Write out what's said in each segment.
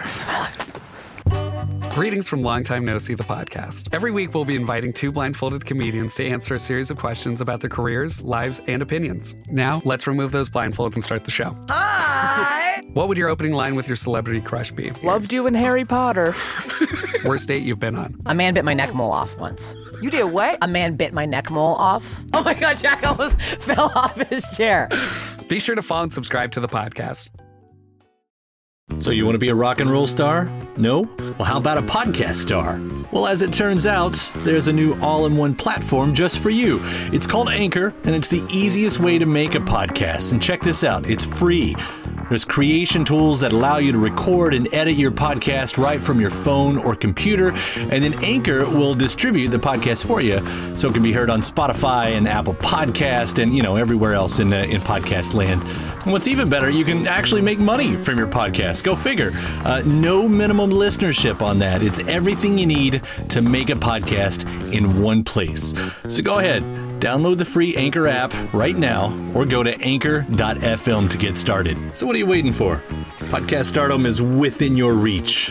Greetings from Long Time No See, the podcast. Every week, we'll be inviting two blindfolded comedians to answer a series of questions about their careers, lives, and opinions. Now, let's remove those blindfolds and start the show. Hi! What would your opening line with your celebrity crush be? Loved you in Harry Potter. Worst date you've been on? A man bit my neck mole off once. You did what? A man bit my neck mole off. Oh my God, Jack almost fell off his chair. Be sure to follow and subscribe to the podcast. So you want to be a rock and roll star? No? Well, how about a podcast star? Well, as it turns out, there's a new all-in-one platform just for you. It's called Anchor, and it's the easiest way to make a podcast. And check this out, it's free. There's creation tools that allow you to record and edit your podcast right from your phone or computer, and then Anchor will distribute the podcast for you, so it can be heard on Spotify and Apple Podcast and, everywhere else in podcast land. And what's even better, you can actually make money from your podcast. Go figure. No minimum listenership on that. It's everything you need to make a podcast in one place. So go ahead. Download the free Anchor app right now or go to anchor.fm to get started. So what are you waiting for? Podcast stardom is within your reach.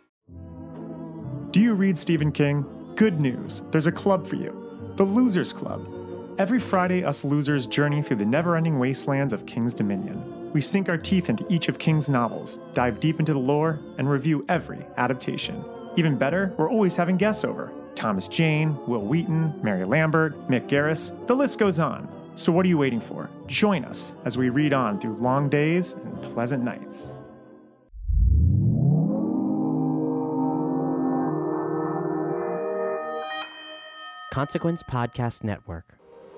Do you read Stephen King? Good news. There's a club for you. The Losers Club. Every Friday, us losers journey through the never-ending wastelands of King's Dominion. We sink our teeth into each of King's novels, dive deep into the lore, and review every adaptation. Even better, we're always having guests over. Thomas Jane, Will Wheaton, Mary Lambert, Mick Garris, the list goes on. So what are you waiting for? Join us as we read on through long days and pleasant nights. Consequence Podcast Network.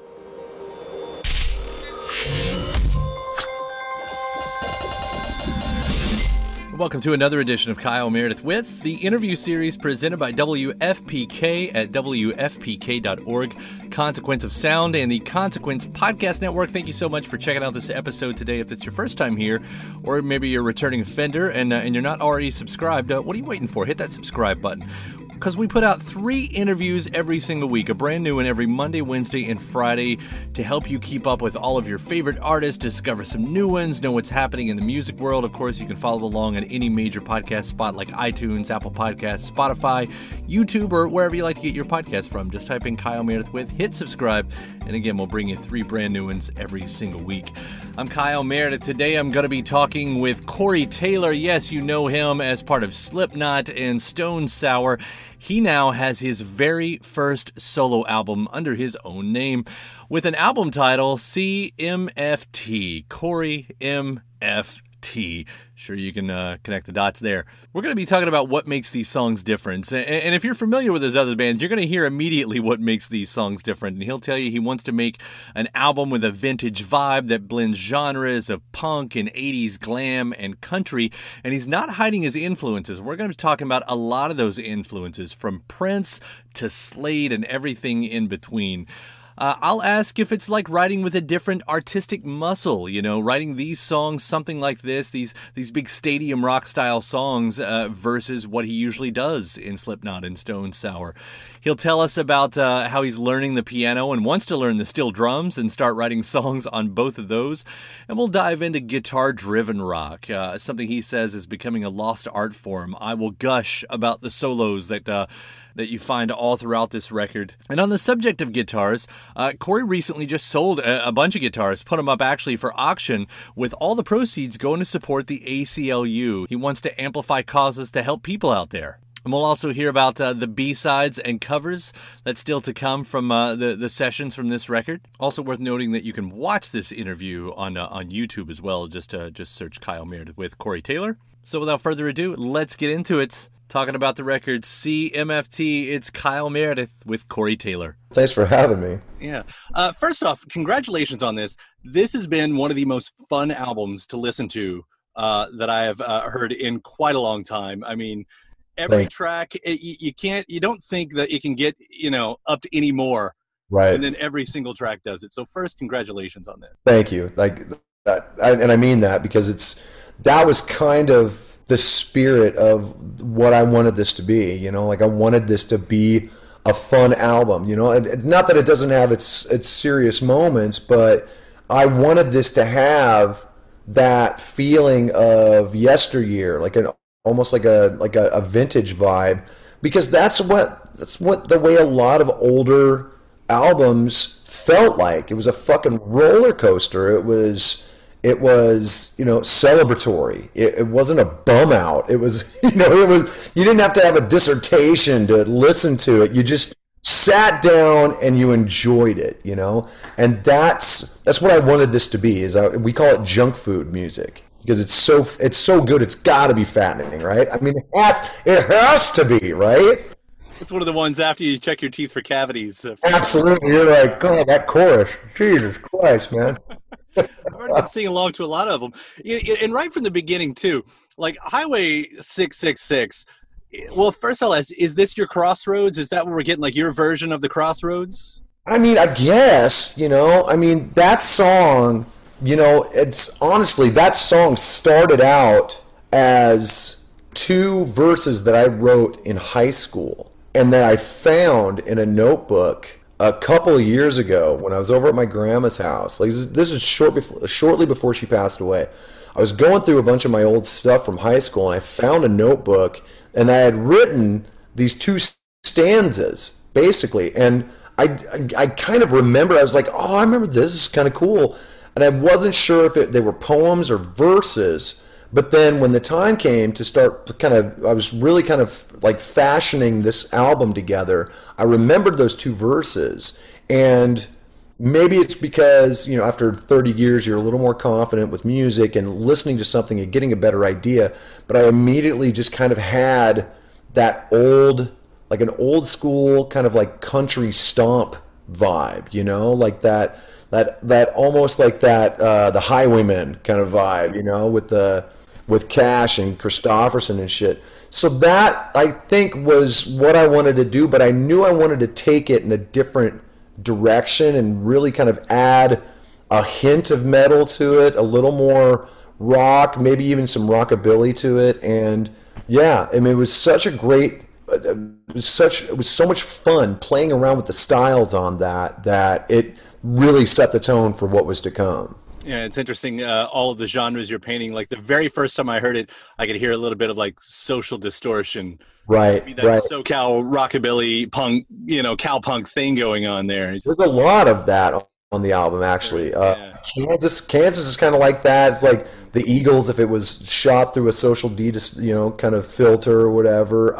Welcome to another edition of Kyle Meredith with the interview series presented by WFPK at WFPK.org, Consequence of Sound, and the Consequence Podcast Network. Thank you so much for checking out this episode today. If it's your first time here, or maybe you're a returning offender and you're not already subscribed, what are you waiting for? Hit that subscribe button. Because we put out 3 interviews every single week, a brand new one every Monday, Wednesday, and Friday to help you keep up with all of your favorite artists, discover some new ones, know what's happening in the music world. Of course, you can follow along on any major podcast spot like iTunes, Apple Podcasts, Spotify, YouTube, or wherever you like to get your podcast from. Just type in Kyle Meredith with, hit subscribe, and again, we'll bring you 3 brand new ones every single week. I'm Kyle Meredith. Today, I'm going to be talking with Corey Taylor. Yes, you know him as part of Slipknot and Stone Sour. He now has his very first solo album under his own name with an album title, CMFT, Corey MFT. Sure, you can connect the dots there. We're going to be talking about what makes these songs different. And if you're familiar with those other bands, you're going to hear immediately what makes these songs different. And he'll tell you he wants to make an album with a vintage vibe that blends genres of punk and 80s glam and country. And he's not hiding his influences. We're going to be talking about a lot of those influences, from Prince to Slade and everything in between. I'll ask if it's like writing with a different artistic muscle, writing these songs, something like this, these big stadium rock style songs versus what he usually does in Slipknot and Stone Sour. He'll tell us about how he's learning the piano and wants to learn the steel drums and start writing songs on both of those. And we'll dive into guitar-driven rock, something he says is becoming a lost art form. I will gush about the solos that you find all throughout this record. And on the subject of guitars, Corey recently just sold a bunch of guitars, put them up actually for auction, with all the proceeds going to support the ACLU. He wants to amplify causes to help people out there. And we'll also hear about the B-sides and covers that's still to come from the sessions from this record. Also worth noting that you can watch this interview on YouTube as well. Just search Kyle Meredith with Corey Taylor. So without further ado, let's get into it. Talking about the record CMFT, it's Kyle Meredith with Corey Taylor. Thanks for having me. Yeah. First off, congratulations on this. This has been one of the most fun albums to listen to that I have heard in quite a long time. I mean, every track, you don't think that it can get, up to any more. Right. And then every single track does it. So first, congratulations on that. Thank you. And I mean that because that was kind of the spirit of what I wanted this to be, I wanted this to be a fun album, not that it doesn't have its serious moments, but I wanted this to have that feeling of yesteryear, like an almost like a vintage vibe, because that's what the way a lot of older albums felt like. It was a fucking roller coaster. It was, celebratory. It wasn't a bum out. It was, you didn't have to have a dissertation to listen to it. You just sat down and you enjoyed it, and that's what I wanted this to be. We call it junk food music because it's so good. It's got to be fattening, right? I mean, it has to be, right? It's one of the ones after you check your teeth for cavities. Absolutely. You're like, God, that chorus. Jesus Christ, man. I've already been singing along to a lot of them. And right from the beginning, too, like Highway 666. Well, first I'll ask, is this your Crossroads? Is that what we're getting, like your version of the Crossroads? I mean, I guess, that song, it's honestly, that song started out as 2 verses that I wrote in high school and that I found in a notebook a couple of years ago when I was over at my grandma's house. Like, this is shortly before she passed away. I was going through a bunch of my old stuff from high school and I found a notebook, and I had written these 2 stanzas basically, and I kind of remember, I was like, oh, I remember this is kind of cool, and I wasn't sure if they were poems or verses. But then when the time came to start I was really kind of like fashioning this album together, I remembered those 2 verses. And maybe it's because, after 30 years, you're a little more confident with music and listening to something and getting a better idea. But I immediately just kind of had that an old school kind of like country stomp vibe, like that almost like that, the Highwaymen kind of vibe, with Cash and Christofferson and shit. So that, I think, was what I wanted to do, but I knew I wanted to take it in a different direction and really kind of add a hint of metal to it, a little more rock, maybe even some rockabilly to it. And yeah, I mean, it was such a great, it was so much fun playing around with the styles on that it really set the tone for what was to come. Yeah, it's interesting, all of the genres you're painting. Like the very first time I heard it, I could hear a little bit of like Social Distortion. Right, maybe that right. SoCal rockabilly punk, cowpunk thing going on there. There's a lot of that on the album, actually. Yeah. Kansas is kind of like that. It's like the Eagles if it was shot through a Social D, kind of filter or whatever.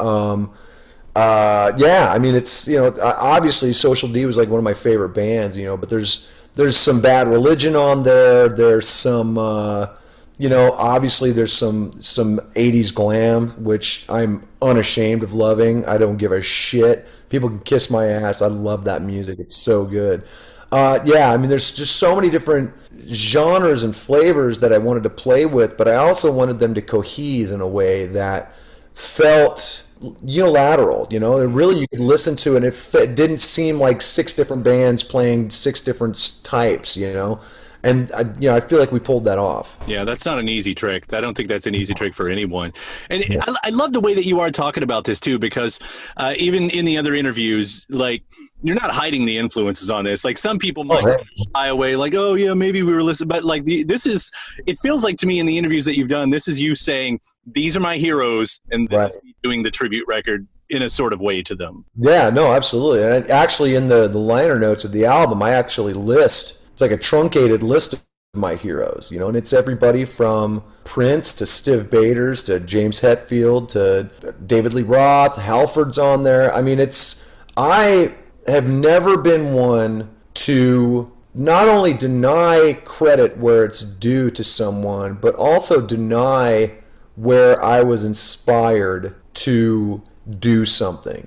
Yeah, I mean, it's, obviously Social D was like one of my favorite bands, but there's some Bad Religion on there. There's some, obviously there's some 80s glam, which I'm unashamed of loving. I don't give a shit. People can kiss my ass. I love that music. It's so good. Yeah, I mean, there's just so many different genres and flavors that I wanted to play with, but I also wanted them to cohese in a way that felt unilateral, really you could listen to it and it didn't seem like 6 different bands playing 6 different types, and I feel like we pulled that off. Yeah, that's not an easy trick. I don't think that's an easy trick for anyone. And yeah. I love the way that you are talking about this too, because even in the other interviews, like, you're not hiding the influences on this. Like, some people might shy away, like, oh yeah, maybe we were listening, but like it feels like to me in the interviews that you've done, this is you saying, these are my heroes, and this is me doing the tribute record in a sort of way to them. Yeah, no, absolutely. And actually in the liner notes of the album, I actually it's like a truncated list of my heroes, and it's everybody from Prince to Stiv Bators to James Hetfield to David Lee Roth. Halford's on there. I mean, I have never been one to not only deny credit where it's due to someone, but also deny where I was inspired to do something,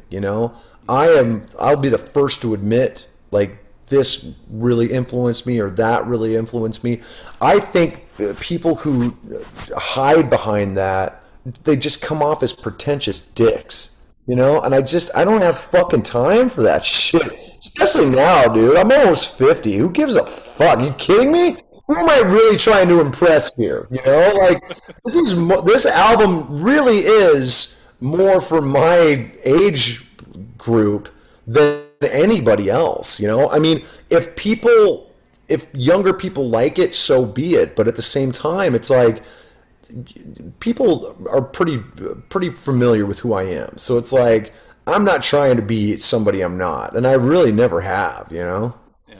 I'll be the first to admit, like, this really influenced me or that really influenced me. I think people who hide behind that, they just come off as pretentious dicks, and I don't have fucking time for that shit, especially now, dude. I'm almost 50. Who gives a fuck? Are you kidding me? Who am I really trying to impress here? Like, this album really is more for my age group than anybody else. I mean, if younger people like it, so be it. But at the same time, it's like, people are pretty familiar with who I am. So it's like I'm not trying to be somebody I'm not, and I really never have, you know.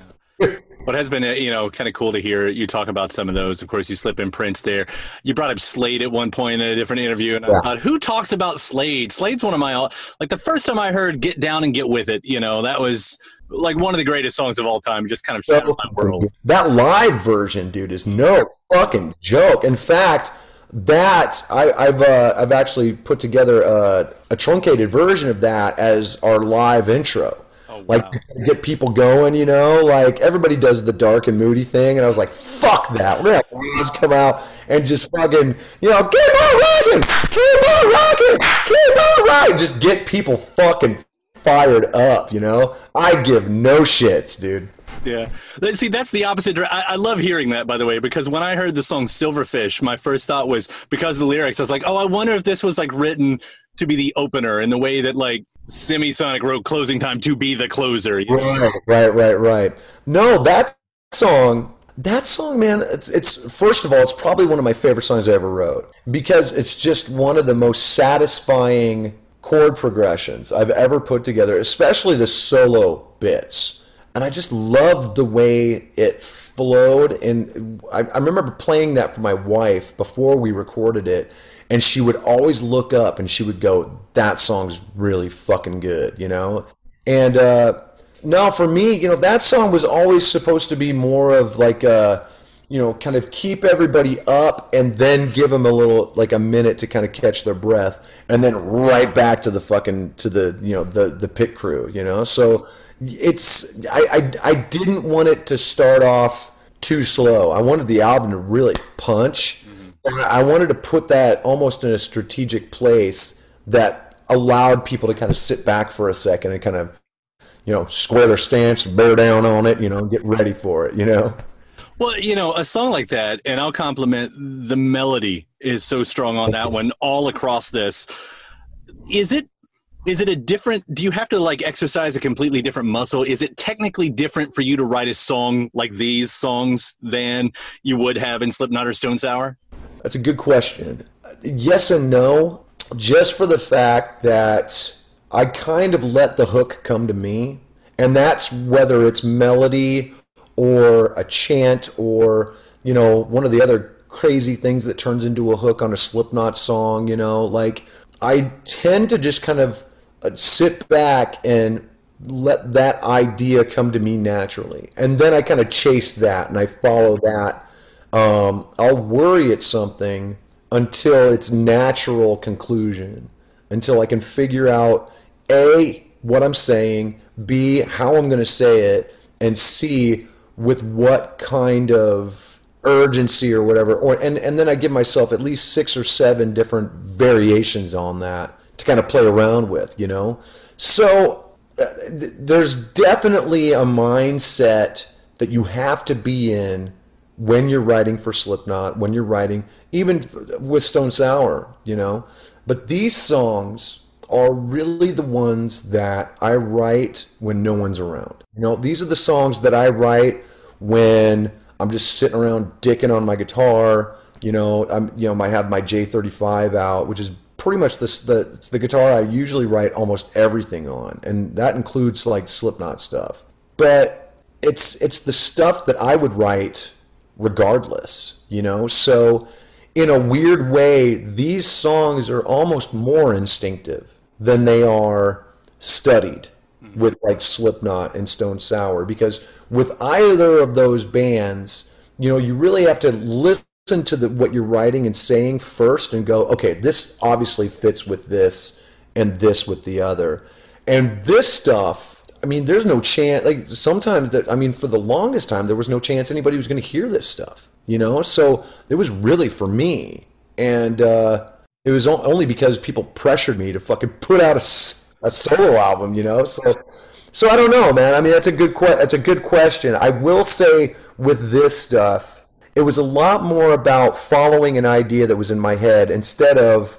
What has been, kind of cool to hear you talk about some of those. Of course, you slip in Prince there. You brought up Slade at one point in a different interview, and I thought, who talks about Slade? Slade's one of my, like, the first time I heard "Get Down and Get With It," that was like one of the greatest songs of all time. It just kind of shattered my world. That live version, dude, is no fucking joke. In fact, that I've actually put together a truncated version of that as our live intro. Like, to get people going, like everybody does the dark and moody thing, and I was like, fuck that. We're gonna have just come out and just fucking, keep on rocking, keep on rocking, keep on rocking. Just get people fucking fired up, I give no shits, dude. Yeah. See, that's the opposite. I love hearing that, by the way, because when I heard the song Silverfish, my first thought was, because of the lyrics, I was like, oh, I wonder if this was like written to be the opener in the way that like Semisonic wrote Closing Time to be the closer. Right. No, that song, man, it's first of all, it's probably one of my favorite songs I ever wrote, because it's just one of the most satisfying chord progressions I've ever put together, especially the solo bits. And I just loved the way it flowed. And I remember playing that for my wife before we recorded it, and she would always look up and she would go, that song's really fucking good, And no, for me, that song was always supposed to be more of like a, kind of keep everybody up and then give them a little, like a minute to kind of catch their breath, and then right back to the fucking, to the, the pit crew, So it's, I didn't want it to start off too slow. I wanted the album to really punch. I wanted to put that almost in a strategic place that allowed people to kind of sit back for a second and kind of, square their stance, bear down on it, and get ready for it, Well, a song like that, and I'll compliment the melody is so strong on that one all across this. Is it a different, do you have to like exercise a completely different muscle? Is it technically different for you to write a song like these songs than you would have in Slipknot or Stone Sour? That's a good question. Yes and no, just for the fact that I kind of let the hook come to me, and that's whether it's melody or a chant or, one of the other crazy things that turns into a hook on a Slipknot song, like I tend to just kind of sit back and let that idea come to me naturally. And then I kind of chase that and I follow that. I'll worry at something until its natural conclusion, until I can figure out A, what I'm saying, B, how I'm going to say it, and C, with what kind of urgency or whatever. And then I give myself at least 6 or 7 different variations on that to kind of play around with, So there's definitely a mindset that you have to be in when you're writing for Slipknot, when you're writing, even with Stone Sour, But these songs are really the ones that I write when no one's around. These are the songs that I write when I'm just sitting around dicking on my guitar. I might have my J35 out, which is pretty much the guitar I usually write almost everything on, and that includes like Slipknot stuff. But it's the stuff that I would write regardless, So in a weird way, these songs are almost more instinctive than they are studied with like Slipknot and Stone Sour, because with either of those bands, you really have to listen to what you're writing and saying first and go, okay, this obviously fits with this and this with the other. And this stuff, there's no chance, like sometimes for the longest time, there was no chance anybody was going to hear this stuff, So it was really for me. And it was only because people pressured me to fucking put out a solo album, So I don't know, man. That's a good question. I will say with this stuff, it was a lot more about following an idea that was in my head instead of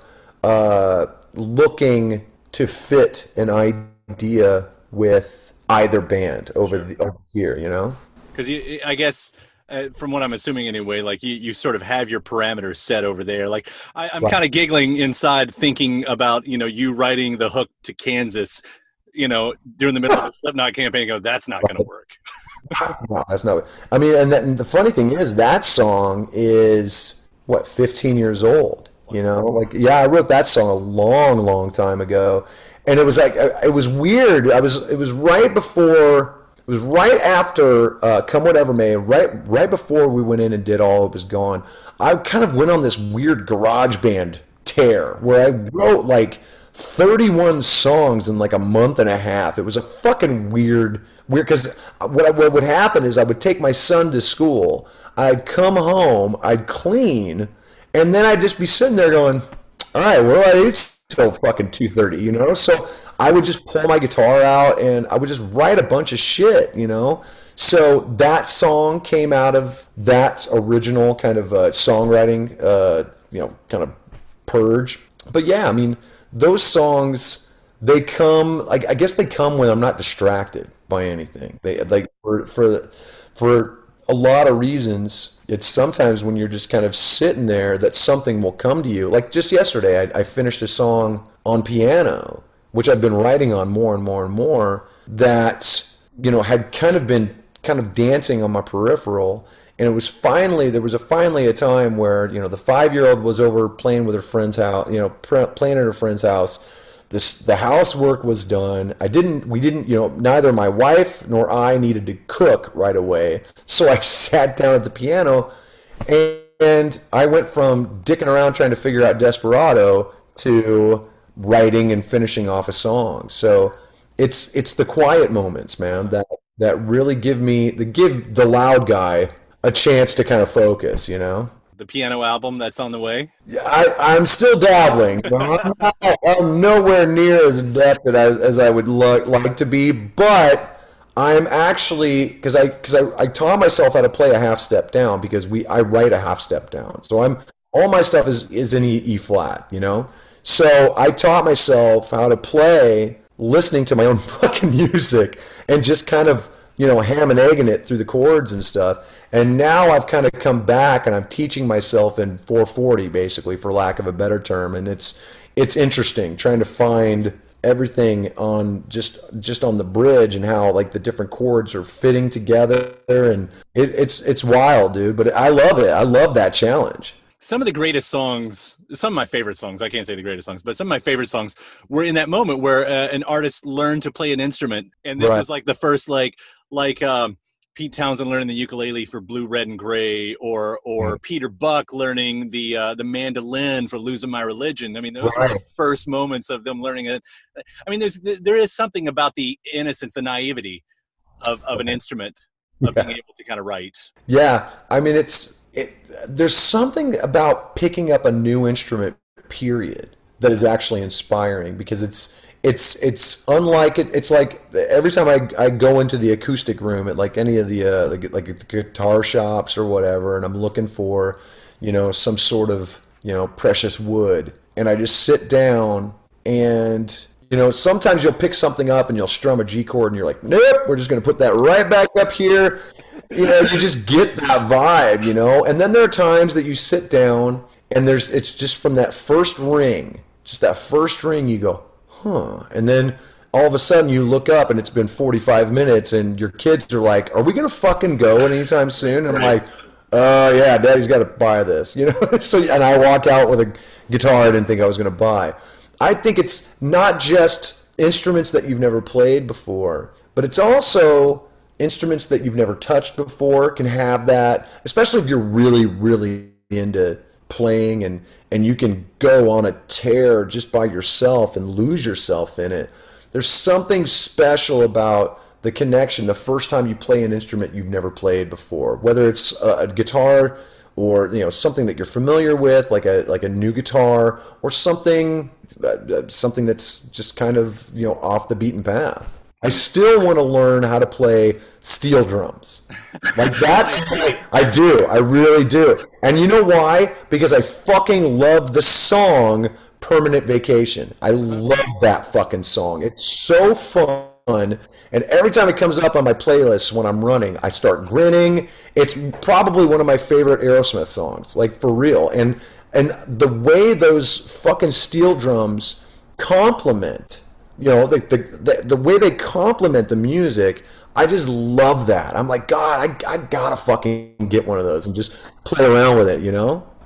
looking to fit an idea with either band over here, Because I guess from what I'm assuming anyway, like you sort of have your parameters set over there. Like I'm Right. kind of giggling inside thinking about, you writing the hook to Kansas, during the middle of the Slipknot campaign, go, that's not going to work. No, that's not. I mean, and the funny thing is, that song is what, 15 years old. Like, yeah, I wrote that song a long, long time ago, and it was like, it was weird. It was right before. It was right after Come Whatever May, right before we went in and did All Hope Is Gone. I kind of went on this weird garage band tear where I wrote like 31 songs in like a month and a half. It was a fucking weird because what would happen is I would take my son to school, I'd come home, I'd clean, and then I'd just be sitting there going, all right, what do I do till fucking 2:30, So I would just pull my guitar out and I would just write a bunch of shit, So that song came out of that original kind of songwriting, kind of purge. But yeah, I mean, those songs, they come, like, I guess they come when I'm not distracted by anything. They like for a lot of reasons. It's sometimes when you're just kind of sitting there that something will come to you. Like just yesterday, I finished a song on piano, which I've been writing on more and more and more, that, had kind of been kind of dancing on my peripheral. And there was finally a time where, the 5-year-old was over playing with her friend's house, playing at her friend's house. The housework was done. We didn't, neither my wife nor I needed to cook right away. So I sat down at the piano and I went from dicking around trying to figure out Desperado to writing and finishing off a song. So it's the quiet moments, man, that really give the loud guy a chance to kind of focus, The piano album that's on the way. I'm still dabbling. I'm nowhere near as adept as I would like to be, but I'm actually, because I taught myself how to play a half step down because I write a half step down. So all my stuff is in E flat, So I taught myself how to play listening to my own fucking music and just kind of, ham and egging it through the chords and stuff. And now I've kind of come back and I'm teaching myself in 4/40, basically, for lack of a better term. And it's interesting trying to find everything on just on the bridge and how like the different chords are fitting together. And it's wild, dude. But I love it. I love that challenge. Some of the greatest songs, some of my favorite songs, I can't say the greatest songs, but some of my favorite songs were in that moment where an artist learned to play an instrument. And this was like the first, like Pete Townsend learning the ukulele for Blue, Red, and Gray, or Peter Buck learning the mandolin for Losing My Religion. I mean, those were the first moments of them learning it. I mean, there is something about the innocence, the naivety of an instrument, of being able to kind of write. Yeah, I mean, there's something about picking up a new instrument, period, that is actually inspiring because it's unlike it. It's like every time I go into the acoustic room at like any of the like the guitar shops or whatever, and I'm looking for, some sort of, precious wood, and I just sit down and, sometimes you'll pick something up and you'll strum a G chord and you're like, nope, we're just going to put that right back up here. You just get that vibe, and then there are times that you sit down and it's just from that first ring, you go, huh, and then all of a sudden you look up and it's been 45 minutes and your kids are like, are we going to fucking go anytime soon? And I'm like, yeah, Daddy's got to buy this, So, and I walk out with a guitar I didn't think I was going to buy. I think it's not just instruments that you've never played before, but it's also instruments that you've never touched before can have that, especially if you're really, really into playing and you can go on a tear just by yourself and lose yourself in it. There's something special about the connection the first time you play an instrument you've never played before, whether it's a guitar or something that you're familiar with, like a new guitar, or something that's just kind of off the beaten path. I still want to learn how to play steel drums. Like I do. I really do. And you know why? Because I fucking love the song Permanent Vacation. I love that fucking song. It's so fun. and every time it comes up on my playlist when I'm running, I start grinning. It's probably one of my favorite Aerosmith songs, like for real. And the way those fucking steel drums complement, the way they complement the music, I just love that. I'm like, God, I gotta fucking get one of those and just play around with it,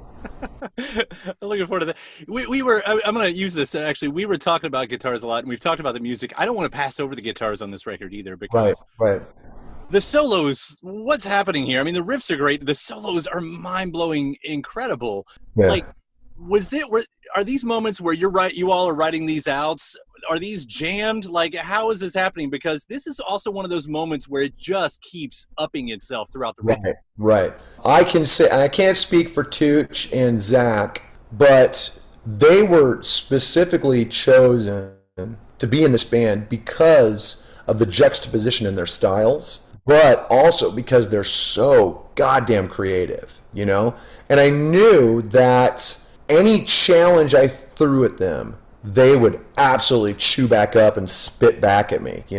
I'm looking forward to that. We were, I'm going to use this, actually. We were talking about guitars a lot, and we've talked about the music. I don't want to pass over the guitars on this record either, because right. The solos, what's happening here? I mean, the riffs are great. The solos are mind-blowing, incredible. Yeah. Like, are these moments where you all are writing these out? Are these jammed? Like, how is this happening? Because this is also one of those moments where it just keeps upping itself throughout the record. Right. I can say, and I can't speak for Tooch and Zach, but they were specifically chosen to be in this band because of the juxtaposition in their styles, but also because they're so goddamn creative, And I knew that any challenge I threw at them, they would absolutely chew back up and spit back at me,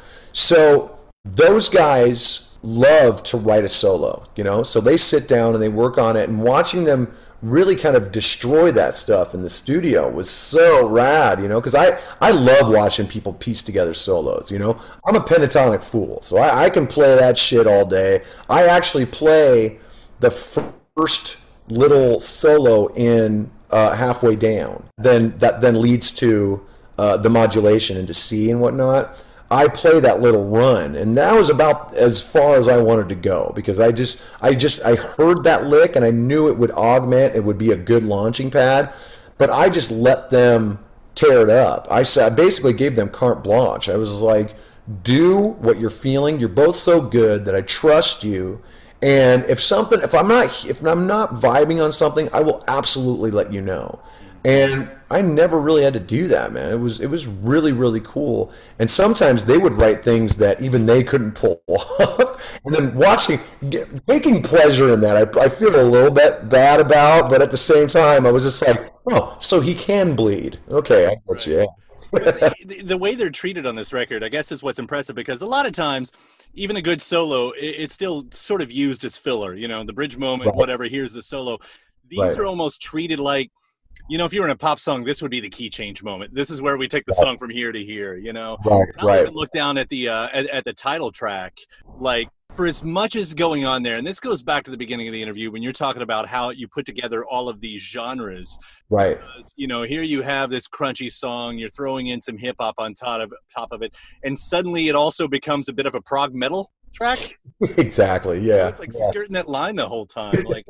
So those guys love to write a solo, So they sit down and they work on it, and watching them really kind of destroy that stuff in the studio was so rad, because I love watching people piece together solos, I'm a pentatonic fool, so I can play that shit all day. I actually play the first little solo in Halfway Down, that then leads to the modulation into C and whatnot. I play that little run, and that was about as far as I wanted to go, because I heard that lick and I knew it would augment, it would be a good launching pad, but I just let them tear it up. I basically gave them carte blanche. I was like, do what you're feeling. You're both so good that I trust you. And if I'm not vibing on something, I will absolutely let you know. And I never really had to do that, man. It was really, really cool. And sometimes they would write things that even they couldn't pull off. And then taking pleasure in that, I feel a little bit bad about, but at the same time, I was just like, oh, so he can bleed. Okay, I got you. Yeah. The way they're treated on this record, I guess, is what's impressive, because a lot of times, even a good solo, it's still sort of used as filler. The bridge moment, whatever, here's the solo. These are almost treated like, if you were in a pop song, this would be the key change moment. This is where we take the song from here to here, I'll even look down at the at the title track, like, for as much as going on there, and this goes back to the beginning of the interview when you're talking about how you put together all of these genres. Right. Because, here you have this crunchy song, you're throwing in some hip hop on top of it, and suddenly it also becomes a bit of a prog metal track. Exactly. Yeah. It's like skirting that line the whole time. Like,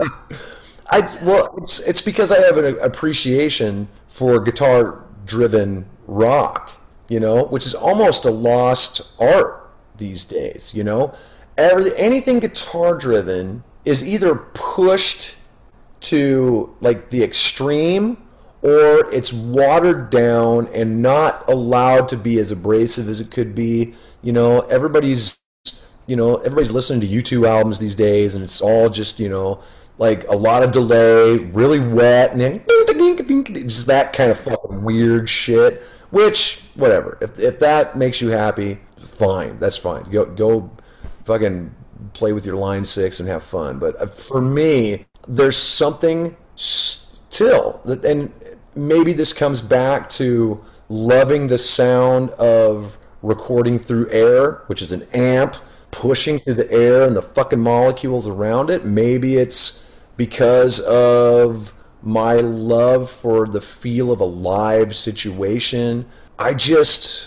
it's because I have an appreciation for guitar-driven rock, which is almost a lost art these days, Anything guitar-driven is either pushed to, like, the extreme, or it's watered down and not allowed to be as abrasive as it could be. Everybody's listening to U2 albums these days, and it's all just, like a lot of delay, really wet, and then just that kind of fucking weird shit. Which, whatever. If that makes you happy, fine. That's fine. Go fucking play with your Line 6 and have fun. But for me, there's something still, and maybe this comes back to loving the sound of recording through air, which is an amp pushing through the air and the fucking molecules around it. Maybe it's because of my love for the feel of a live situation. I just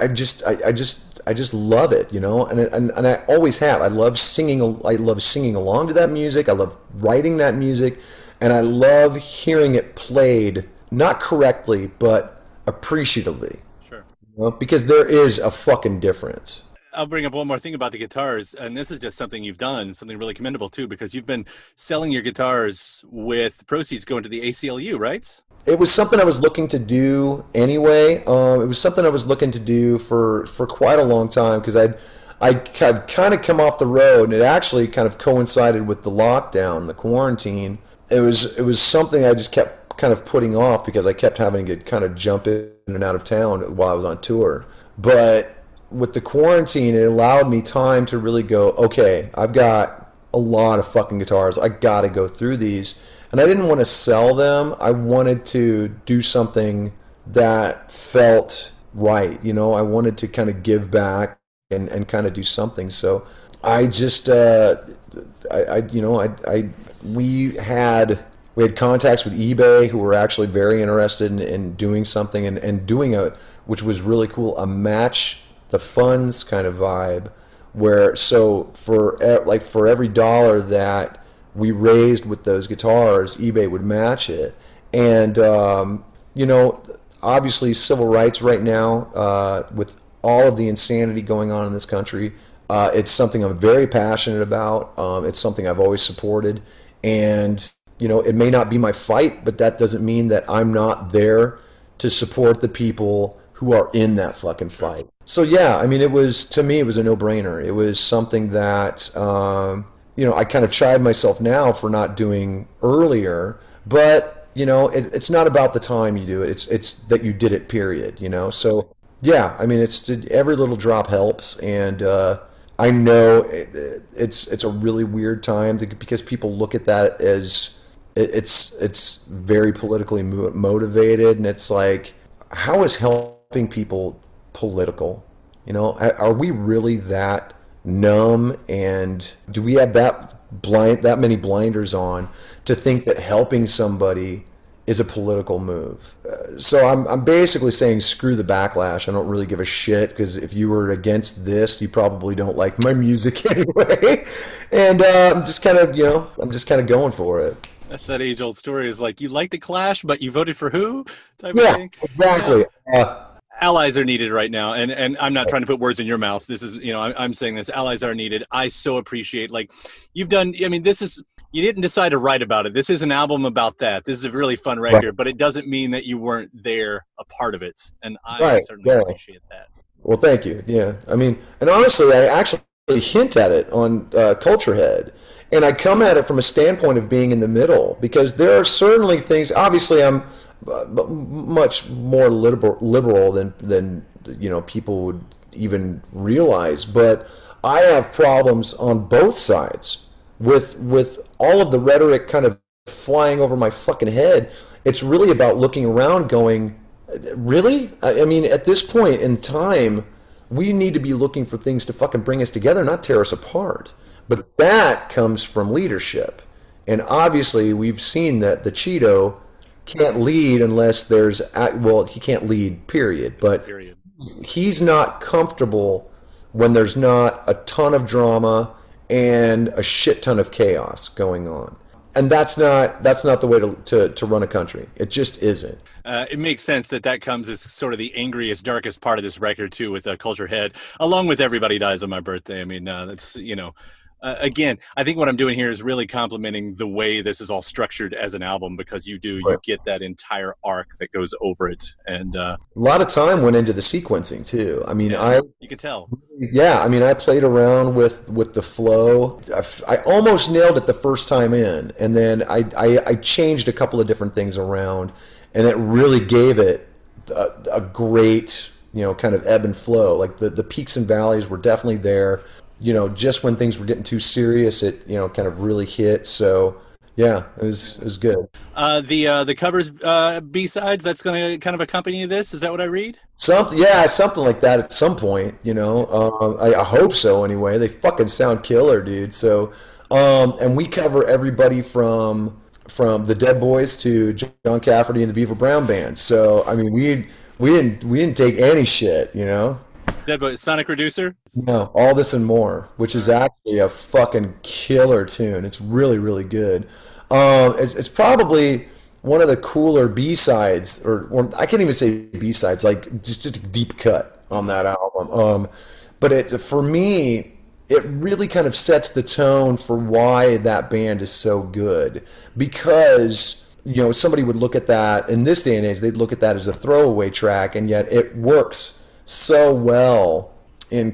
love it, and I always have. I love singing along to that music. I love writing that music, and I love hearing it played, not correctly, but appreciatively. Sure. Because there is a fucking difference. I'll bring up one more thing about the guitars, and this is just something you've done, something really commendable too, because you've been selling your guitars with proceeds going to the ACLU, right? It was something I was looking to do anyway. It was something I was looking to do for quite a long time, because I kind of come off the road, and it actually kind of coincided with the lockdown, the quarantine. It was something I just kept kind of putting off because I kept having to kind of jump in and out of town while I was on tour. But with the quarantine, it allowed me time to really go, okay, I've got a lot of fucking guitars. I got to go through these. And I didn't want to sell them. I wanted to do something that felt right. You know, I wanted to kind of give back and kind of do something. So I just, we had contacts with eBay who were actually very interested in doing something and doing which was really cool, a match the funds kind of vibe, where so for every dollar that we raised with those guitars, eBay would match it. And obviously civil rights right now, with all of the insanity going on in this country, it's something I'm very passionate about. It's something I've always supported, and it may not be my fight, but that doesn't mean that I'm not there to support the people who are in that fucking fight. So yeah, I mean, to me, it was a no-brainer. It was something that, I kind of chide myself now for not doing earlier, but, it's not about the time you do it. It's that you did it, period, So yeah, I mean, every little drop helps, and I know it's a really weird time because people look at that as it's very politically motivated, and it's like, how is helping people political? Are we really that numb, and do we have that many blinders on to think that helping somebody is a political move? So I'm basically saying screw the backlash. I don't really give a shit, because if you were against this, you probably don't like my music anyway. And I'm just kind of going for it. That's that age-old story. Is like, you like the Clash, but you voted for who? Type yeah, of thing. exactly. Allies are needed right now, and I'm not trying to put words in your mouth. This is, I'm saying this. Allies are needed. I so appreciate, you've done. I mean, you didn't decide to write about it. This is an album about that. This is a really fun record, right. But it doesn't mean that you weren't there, a part of it, and I certainly appreciate that. Well, thank you. Yeah, I mean, and honestly, I actually hint at it on Culture Head. And I come at it from a standpoint of being in the middle, because there are certainly things. Obviously, I'm much more liberal than people would even realize. But I have problems on both sides with all of the rhetoric kind of flying over my fucking head. It's really about looking around, going, really? I mean, at this point in time, we need to be looking for things to fucking bring us together, not tear us apart. But that comes from leadership. And obviously, we've seen that the Cheeto can't lead unless he can't lead, period. But he's not comfortable when there's not a ton of drama and a shit ton of chaos going on. And that's not the way to run a country. It just isn't. It makes sense that comes as sort of the angriest, darkest part of this record, too, with Culture Head, along with Everybody Dies on My Birthday. I mean, that's, again, I think what I'm doing here is really complimenting the way this is all structured as an album, because you get that entire arc that goes over it. And a lot of time went into the sequencing, too. I mean, you could tell. Yeah, I mean, I played around with the flow. I almost nailed it the first time in, and then I changed a couple of different things around, and it really gave it a great, kind of ebb and flow. Like the peaks and valleys were definitely there. Just when things were getting too serious, it kind of really hit. So yeah, it was good. The covers, B-sides, that's going to kind of accompany this. Is that what I read? Something like that at some point. I hope so. Anyway, they fucking sound killer, dude. So, and we cover everybody from the Dead Boys to John Cafferty and the Beaver Brown Band. So I mean, we didn't take any shit. Dead Boys, Sonic Reducer? No, All This and More, which is actually a fucking killer tune. It's really, really good. It's probably one of the cooler B-sides, or I can't even say B-sides, like just a deep cut on that album. But for me, it really kind of sets the tone for why that band is so good. Because, somebody would look at that, in this day and age, they'd look at that as a throwaway track, and yet it works so well in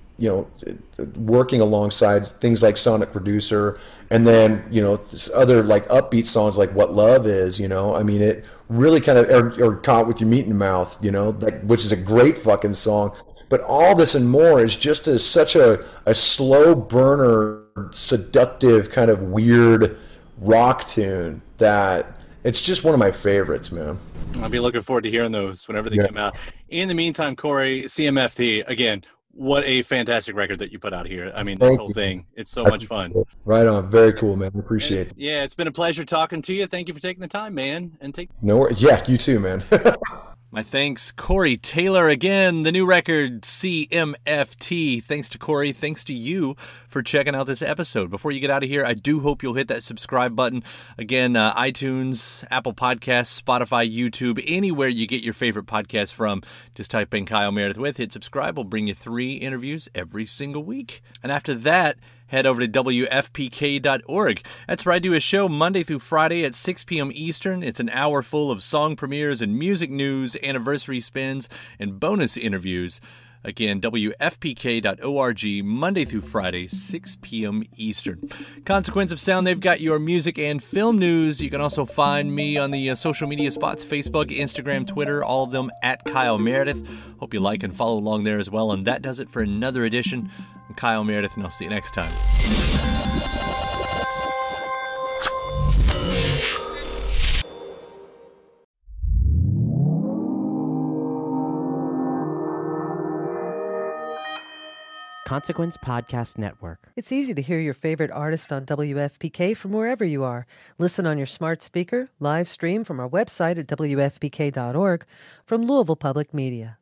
working alongside things like Sonic Producer, and then other like upbeat songs like What Love Is. I mean, it really kind of or Caught with Your Meat in Your Mouth, which is a great fucking song. But All This and More is just such a slow burner, seductive, kind of weird rock tune that it's just one of my favorites, man. I'll be looking forward to hearing those whenever they come out. In the meantime, Corey, CMFT, again, what a fantastic record that you put out here. I mean, this whole thing, it's so much fun. Right on. Very cool, man. I appreciate it. Yeah, it's been a pleasure talking to you. Thank you for taking the time, man. No worries. Yeah, you too, man. My thanks, Corey Taylor. Again, the new record, CMFT. Thanks to Corey. Thanks to you for checking out this episode. Before you get out of here, I do hope you'll hit that subscribe button. Again, iTunes, Apple Podcasts, Spotify, YouTube, anywhere you get your favorite podcast from. Just type in Kyle Meredith with, hit subscribe. We'll bring you 3 interviews every single week. And after that, head over to WFPK.org. That's where I do a show Monday through Friday at 6 p.m. Eastern. It's an hour full of song premieres and music news, anniversary spins, and bonus interviews. Again, WFPK.org, Monday through Friday, 6 p.m. Eastern. Consequence of Sound, they've got your music and film news. You can also find me on the social media spots, Facebook, Instagram, Twitter, all of them at Kyle Meredith. Hope you like and follow along there as well. And that does it for another edition. I'm Kyle Meredith, and I'll see you next time. Consequence Podcast Network. It's easy to hear your favorite artist on WFPK from wherever you are. Listen on your smart speaker, live stream from our website at WFPK.org from Louisville Public Media.